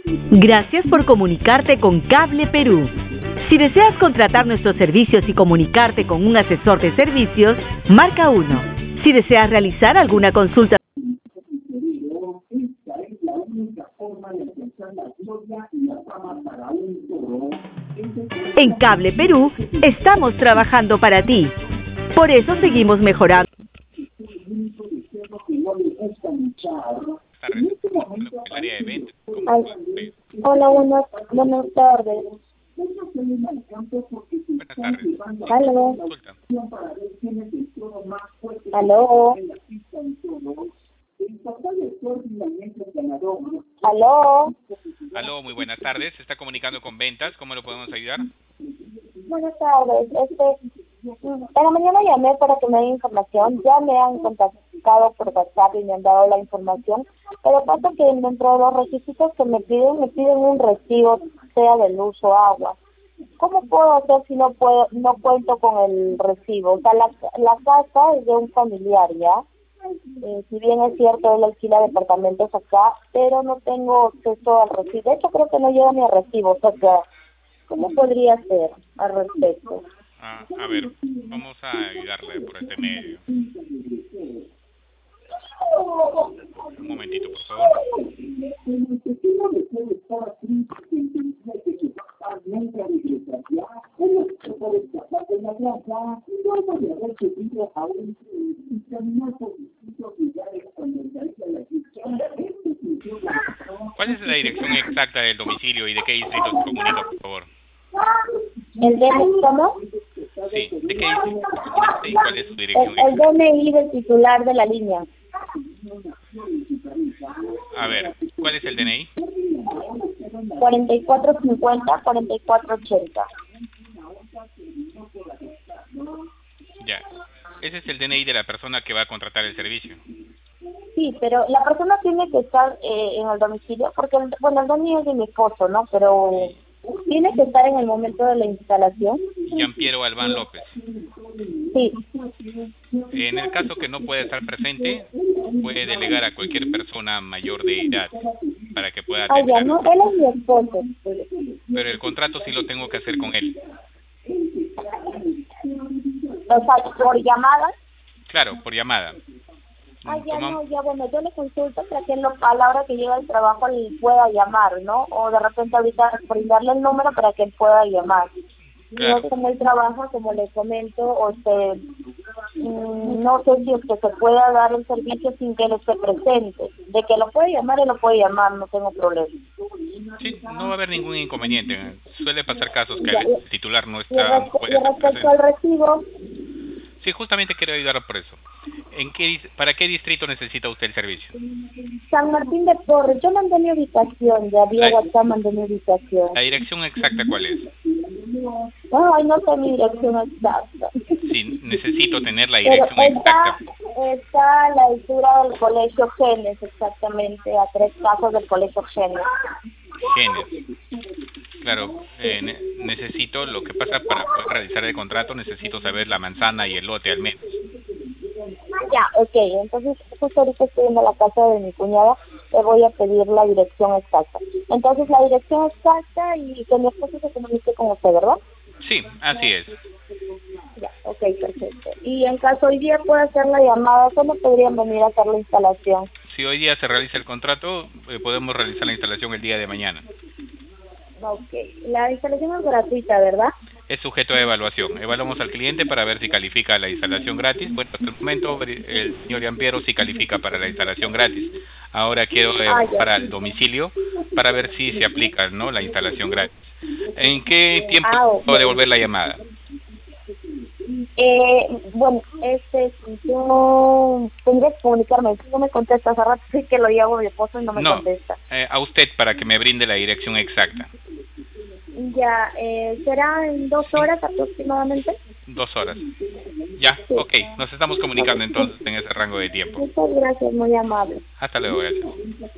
Gracias por comunicarte con Cable Perú. Si deseas contratar nuestros servicios y comunicarte con un asesor de servicios, marca 1. Si deseas realizar alguna consulta, en Cable Perú estamos trabajando para ti. Por eso seguimos mejorando. Hola, buenas tardes. Aló. Aló. Aló. Aló, muy buenas tardes. Se está comunicando con ventas. ¿Cómo lo podemos ayudar? Buenas tardes. En la mañana llamé para que me den información. Ya me han contactado por WhatsApp y me han dado la información. Pero pasa que dentro de los requisitos que me piden un recibo, sea de luz o agua. ¿Cómo puedo hacer si no cuento con el recibo? O sea, la casa es de un familiar, ¿ya? Si bien es cierto, él alquila departamentos acá, pero no tengo acceso al recibo. De hecho, creo que no llega ni a recibo. O sea, ¿cómo podría ser al respecto? A ver, vamos a ayudarle por este medio. Un momentito, por favor. ¿Cuál es la dirección exacta del domicilio y de qué distrito se comunica, por favor? ¿El DNI cómo? Sí, ¿de qué distrito se comunica y cuál es su dirección El exacta? DNI del titular de la línea. A ver, ¿cuál es el DNI? 4450, 4480. Ya. Ese es el DNI de la persona que va a contratar el servicio. Sí, pero la persona tiene que estar en el domicilio, porque el DNI es de mi esposo, ¿no? Pero tiene que estar en el momento de la instalación. Jean-Pierre Albán López. Sí. En el caso que no pueda estar presente, puede delegar a cualquier persona mayor de edad para que pueda atender. Ya, no, él es mi esposo. Pero el contrato sí lo tengo que hacer con él. O sea, por llamada. Claro, por llamada. Bueno, yo le consulto para que a la hora que llega al trabajo le pueda llamar, ¿no? O de repente ahorita brindarle el número para que él pueda llamar. Claro. No como él trabaja, como le comento, no sé si es que se pueda dar el servicio sin que él esté presente. De que lo puede llamar, él lo puede llamar, no tengo problema. Sí, no va a haber ningún inconveniente. Suele pasar casos que el titular no está... Y respecto al recibo... Sí, justamente quiero ayudar por eso. ¿Para qué distrito necesita usted el servicio? San Martín de Porres. Yo mandé mi ubicación, ya vía WhatsApp mandé mi ubicación. ¿La dirección exacta cuál es? Ay, no sé mi dirección exacta. Sí, necesito tener la dirección exacta. Está a la altura del Colegio Genes, exactamente, a 3 pasos del Colegio Genes. Genes. Claro, necesito, lo que pasa para poder realizar el contrato, necesito saber la manzana y el lote al menos. Ya, ok, entonces justo ahorita estoy en la casa de mi cuñada, te voy a pedir la dirección exacta. Entonces la dirección exacta y que mi esposo se comunique con usted, ¿verdad? Sí, así es. Ya, ok, perfecto. Y en caso hoy día pueda hacer la llamada, ¿cómo podrían venir a hacer la instalación? Si hoy día se realiza el contrato, podemos realizar la instalación el día de mañana. Ok, la instalación es gratuita, ¿verdad? Es sujeto a evaluación. Evaluamos al cliente para ver si califica la instalación gratis. Bueno, hasta el momento el señor Giampiero sí califica para la instalación gratis. Ahora quiero para el domicilio para ver si se aplica, ¿no?, la instalación gratis. ¿En qué tiempo puedo devolver la llamada? Bueno, yo tendría que comunicarme. Si no me contesta, hace rato sí que lo llamo a mi esposo y no me contesta. A usted para que me brinde la dirección exacta. Ya, ¿será en 2 horas aproximadamente? 2 horas. Ya, sí. Ok, nos estamos comunicando entonces en ese rango de tiempo. Muchas gracias, muy amable. Hasta luego, gracias.